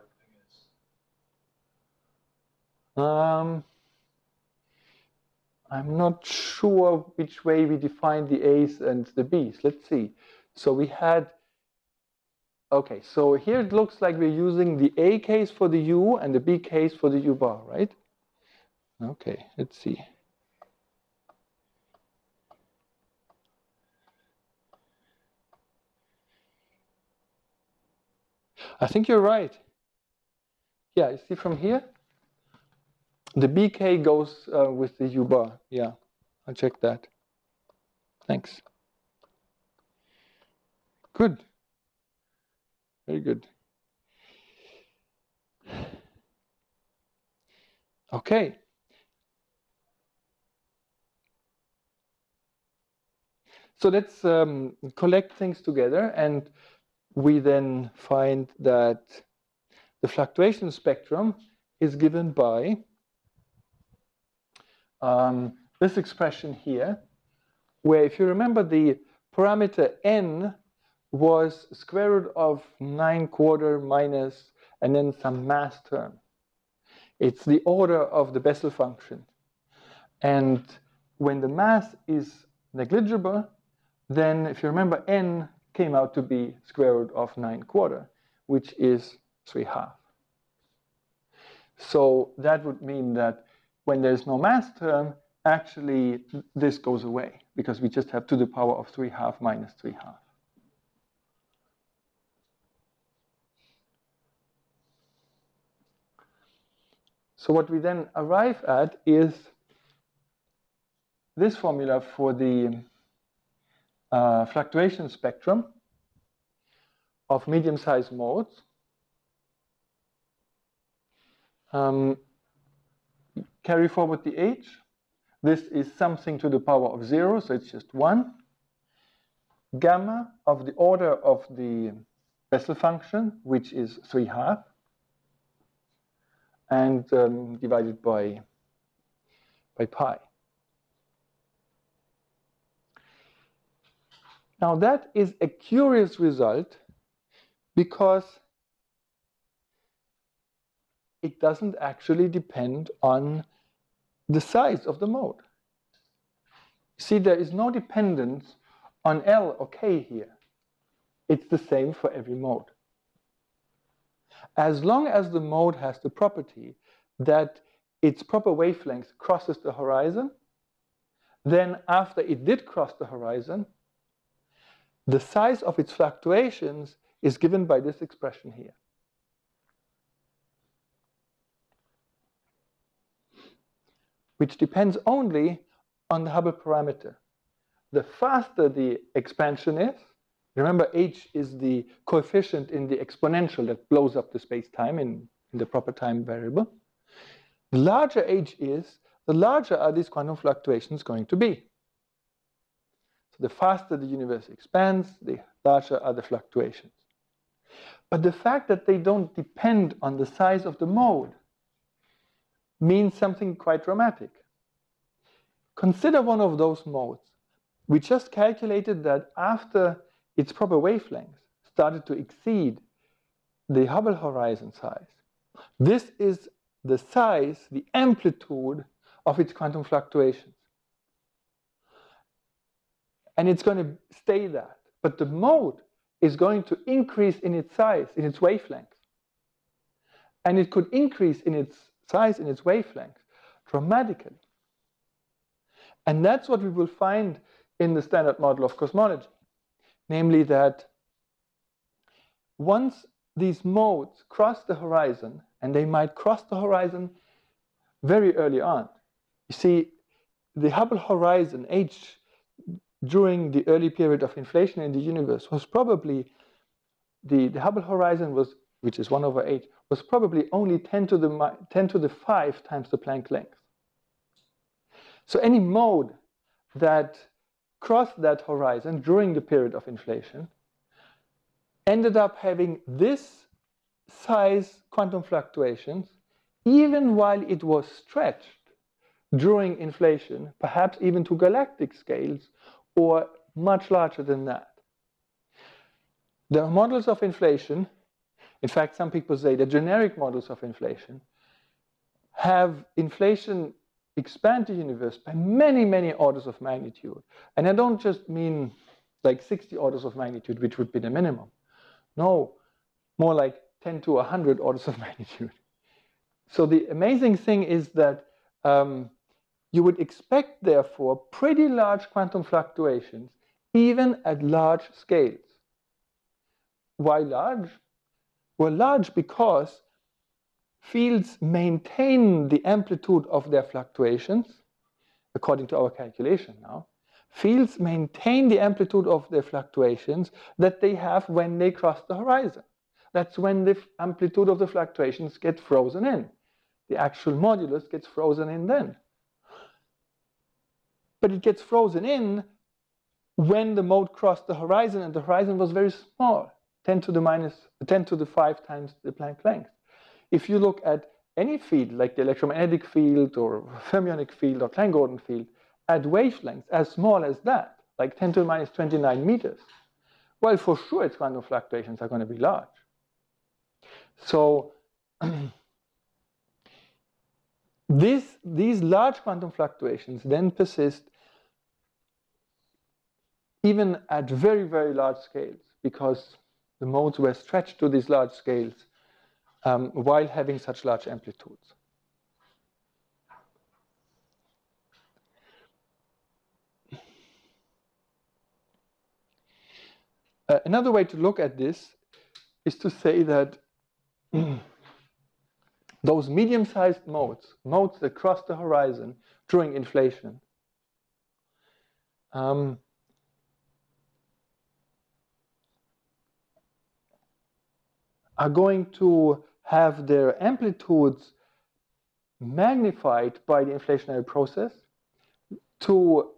D: I guess.
A: Um, I'm not sure which way we define the A's and the B's. Let's see. So we had, okay, so here it looks like we're using the A case for the U and the B case for the U bar, right? Okay, let's see. I think you're right. Yeah, you see from here? The B K goes uh, with the U bar. Yeah, I'll check that. Thanks. Good. Very good. Okay. So let's um, collect things together, and we then find that the fluctuation spectrum is given by um, this expression here, where if you remember the parameter n was square root of nine quarter minus and then some mass term. It's the order of the Bessel function. And when the mass is negligible, then if you remember, n came out to be square root of nine quarter, which is three half. So that would mean that when there's no mass term, actually this goes away, because we just have to the power of three half minus three half. So what we then arrive at is this formula for the uh, fluctuation spectrum of medium-sized modes. Um, carry forward the h. This is something to the power of zero, so it's just one. Gamma of the order of the Bessel function, which is three half, and um, divided by, by pi. Now that is a curious result because it doesn't actually depend on the size of the mode. See, there is no dependence on L or K here. It's the same for every mode. As long as the mode has the property that its proper wavelength crosses the horizon, then after it did cross the horizon, the size of its fluctuations is given by this expression here. Which depends only on the Hubble parameter. The faster the expansion is, remember h is the coefficient in the exponential that blows up the space-time in, in the proper time variable. The larger h is, the larger are these quantum fluctuations going to be. So the faster the universe expands, the larger are the fluctuations. But the fact that they don't depend on the size of the mode means something quite dramatic. Consider one of those modes. We just calculated that after its proper wavelength started to exceed the Hubble horizon size, this is the size, the amplitude of its quantum fluctuations. And it's going to stay that. But the mode is going to increase in its size, in its wavelength. And it could increase in its size, in its wavelength, dramatically. And that's what we will find in the standard model of cosmology. Namely that once these modes cross the horizon, and they might cross the horizon very early on. You see, the Hubble horizon, h, during the early period of inflation in the universe was probably, the, the Hubble horizon was, which is one over eight, was probably only ten to the, ten to the five times the Planck length. So any mode that crossed that horizon during the period of inflation ended up having this size quantum fluctuations even while it was stretched during inflation, perhaps even to galactic scales or much larger than that. The models of inflation, in fact, some people say the generic models of inflation, have inflation expand the universe by many, many orders of magnitude. And I don't just mean like sixty orders of magnitude, which would be the minimum. No, more like ten to one hundred orders of magnitude. So the amazing thing is that um, you would expect, therefore, pretty large quantum fluctuations, even at large scales. Why large? Well, large because fields maintain the amplitude of their fluctuations, according to our calculation now. Fields maintain the amplitude of their fluctuations that they have when they cross the horizon. That's when the amplitude of the fluctuations get frozen in. The actual modulus gets frozen in then. But it gets frozen in when the mode crossed the horizon, and the horizon was very small, ten to the minus, ten to the five times the Planck length. If you look at any field, like the electromagnetic field or fermionic field or Klein-Gordon field, at wavelengths as small as that, like ten to the minus twenty-nine meters, well, for sure its quantum fluctuations are going to be large. So this, these large quantum fluctuations then persist even at very, very large scales, because the modes were stretched to these large scales um, while having such large amplitudes. Uh, another way to look at this is to say that those medium-sized modes, modes that cross the horizon during inflation, um, are going to have their amplitudes magnified by the inflationary process to,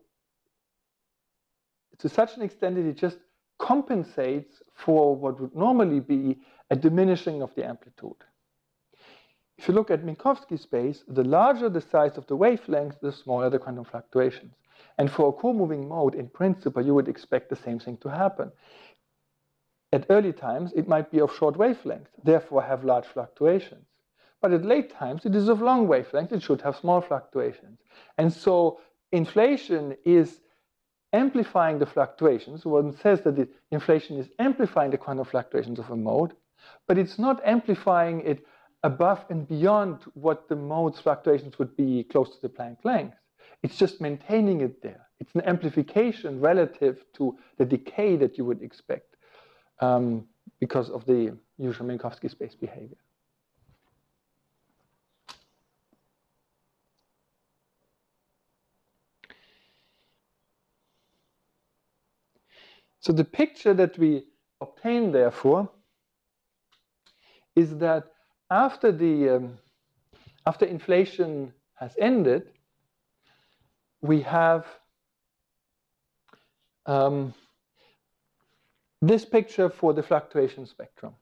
A: to such an extent that it just compensates for what would normally be a diminishing of the amplitude. If you look at Minkowski space, the larger the size of the wavelength, the smaller the quantum fluctuations. And for a co-moving mode, in principle, you would expect the same thing to happen. At early times, it might be of short wavelength, therefore have large fluctuations. But at late times, it is of long wavelength, it should have small fluctuations. And so inflation is amplifying the fluctuations. One says that the inflation is amplifying the quantum fluctuations of a mode, but it's not amplifying it above and beyond what the mode's fluctuations would be close to the Planck length. It's just maintaining it there. It's an amplification relative to the decay that you would expect um, because of the usual Minkowski space behavior. So the picture that we obtain, therefore, is that after the um, after inflation has ended, we have um, this picture for the fluctuation spectrum.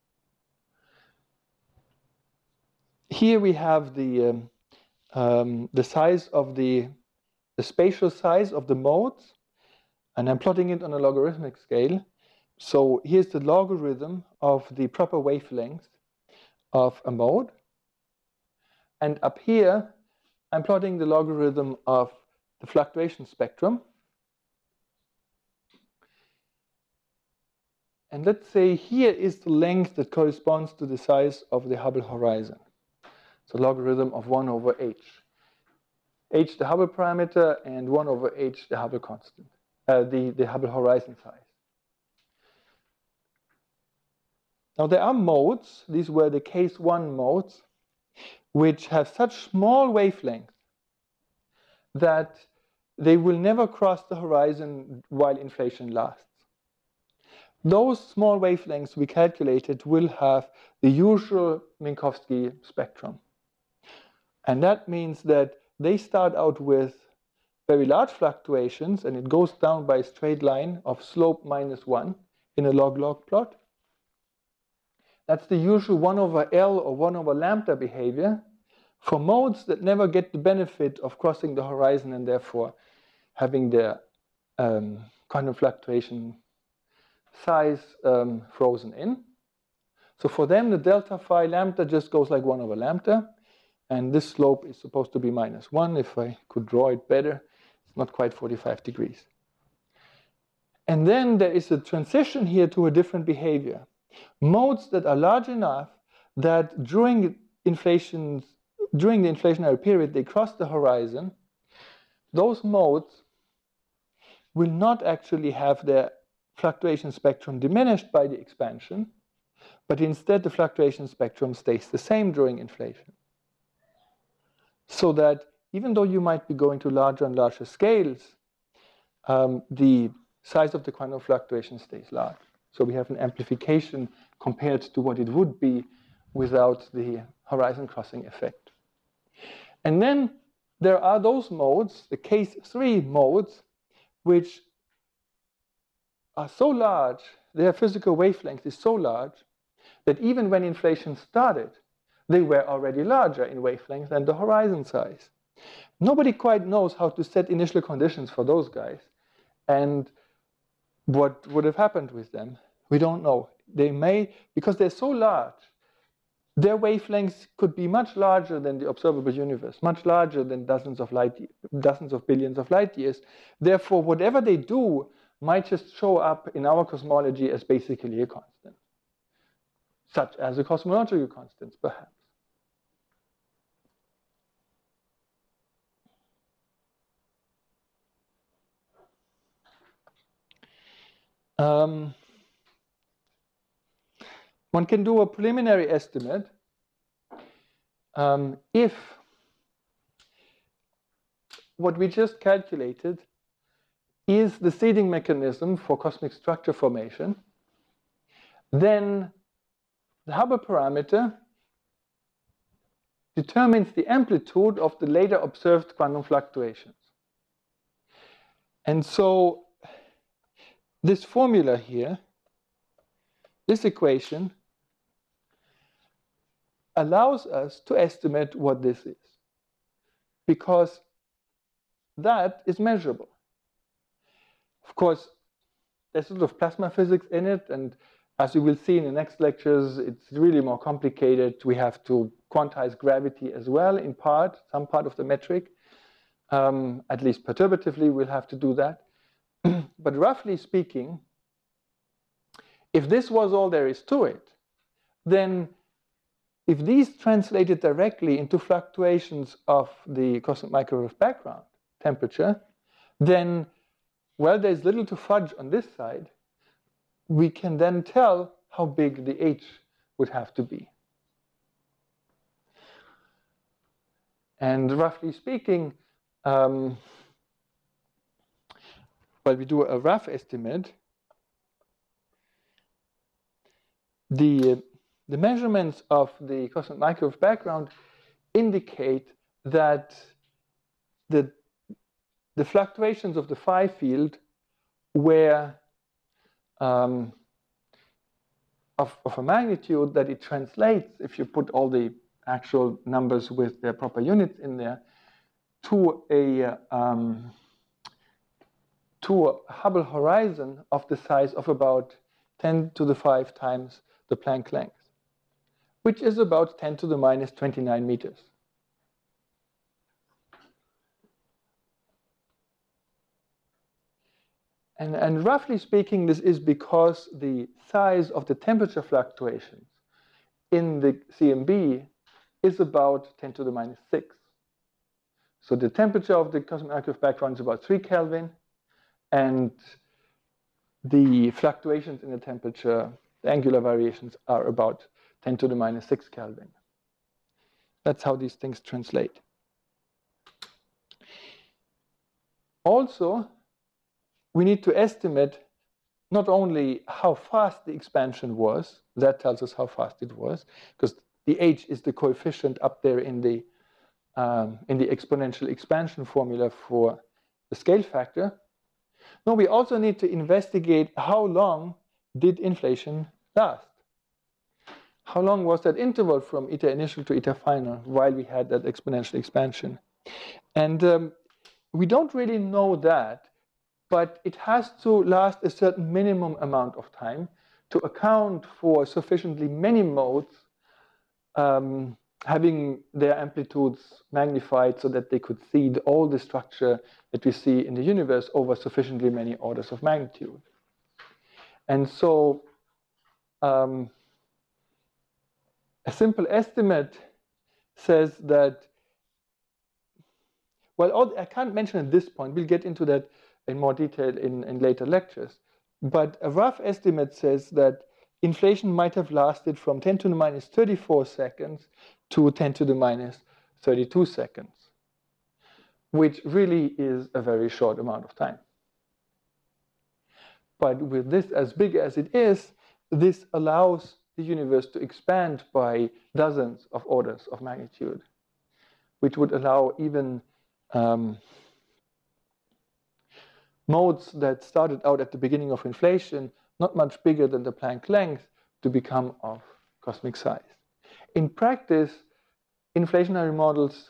A: Here we have the um, um, the size of the the spatial size of the modes, and I'm plotting it on a logarithmic scale. So here's the logarithm of the proper wavelength of a mode. And up here, I'm plotting the logarithm of the fluctuation spectrum. And let's say here is the length that corresponds to the size of the Hubble horizon. So logarithm of one over h. h the Hubble parameter and one over h the Hubble constant, uh, the, the Hubble horizon size. Now there are modes, these were the case one modes, which have such small wavelengths that they will never cross the horizon while inflation lasts. Those small wavelengths we calculated will have the usual Minkowski spectrum. And that means that they start out with very large fluctuations, and it goes down by a straight line of slope minus one in a log-log plot. That's the usual one over L or one over lambda behavior for modes that never get the benefit of crossing the horizon and therefore having their um, quantum fluctuation size um, frozen in. So for them, the delta phi lambda just goes like one over lambda. And this slope is supposed to be minus one. If I could draw it better, it's not quite forty-five degrees. And then there is a transition here to a different behavior. Modes that are large enough that during inflation, during the inflationary period, they cross the horizon. Those modes will not actually have their fluctuation spectrum diminished by the expansion, but instead the fluctuation spectrum stays the same during inflation. So that even though you might be going to larger and larger scales, um, the size of the quantum fluctuation stays large. So we have an amplification compared to what it would be without the horizon crossing effect. And then there are those modes, the case three modes, which are so large, their physical wavelength is so large, that even when inflation started, they were already larger in wavelength than the horizon size. Nobody quite knows how to set initial conditions for those guys. And what would have happened with them, we don't know. They may, because they're so large, their wavelengths could be much larger than the observable universe, much larger than dozens of light, dozens of billions of light years. Therefore, whatever they do might just show up in our cosmology as basically a constant, such as a cosmological constant, perhaps. Um, one can do a preliminary estimate um, if what we just calculated is the seeding mechanism for cosmic structure formation, then the Hubble parameter determines the amplitude of the later observed quantum fluctuations. And so this formula here, this equation, allows us to estimate what this is, because that is measurable. Of course, there's sort of plasma physics in it, and as you will see in the next lectures, it's really more complicated. We have to quantize gravity as well, in part, some part of the metric. Um, at least perturbatively, we'll have to do that. But roughly speaking, if this was all there is to it, then if these translated directly into fluctuations of the cosmic microwave background temperature, then, well, there's little to fudge on this side. We can then tell how big the H would have to be. And roughly speaking, um, well, we do a rough estimate. The, the measurements of the cosmic microwave background indicate that the, the fluctuations of the phi field were um, of, of a magnitude that it translates, if you put all the actual numbers with their proper units in there, to a, um, to a Hubble horizon of the size of about ten to the five times the Planck length, which is about ten to the minus twenty-nine meters. And, and roughly speaking, this is because the size of the temperature fluctuations in the C M B is about ten to the minus six. So the temperature of the cosmic microwave background is about three Kelvin, and the fluctuations in the temperature, the angular variations, are about ten to the minus six Kelvin. That's how these things translate. Also, we need to estimate not only how fast the expansion was, that tells us how fast it was, because the H is the coefficient up there in the, um, in the exponential expansion formula for the scale factor. No, we also need to investigate how long did inflation last. how long was that interval from eta initial to eta final while we had that exponential expansion? And um, we don't really know that, but it has to last a certain minimum amount of time to account for sufficiently many modes um, having their amplitudes magnified so that they could see the, all the structure that we see in the universe over sufficiently many orders of magnitude. And so um, a simple estimate says that, well, all, I can't mention at this point, we'll get into that in more detail in, in later lectures, but a rough estimate says that inflation might have lasted from ten to the minus thirty-four seconds to ten to the minus thirty-two seconds, which really is a very short amount of time. But with this as big as it is, this allows the universe to expand by dozens of orders of magnitude, which would allow even um, modes that started out at the beginning of inflation, not much bigger than the Planck length, to become of cosmic size. In practice, inflationary models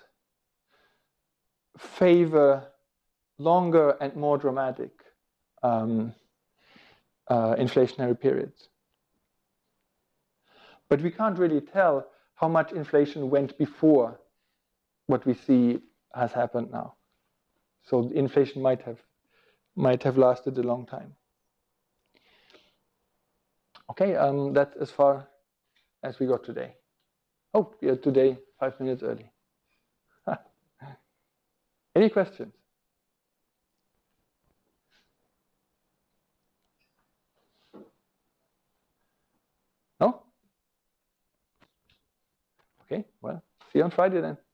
A: favor longer and more dramatic um, uh, inflationary periods. But we can't really tell how much inflation went before what we see has happened now. So inflation might have, might have lasted a long time. Okay, um, that's as far as we got today. Oh, we are today five minutes early. Any questions? No? Okay, well, see you on Friday then.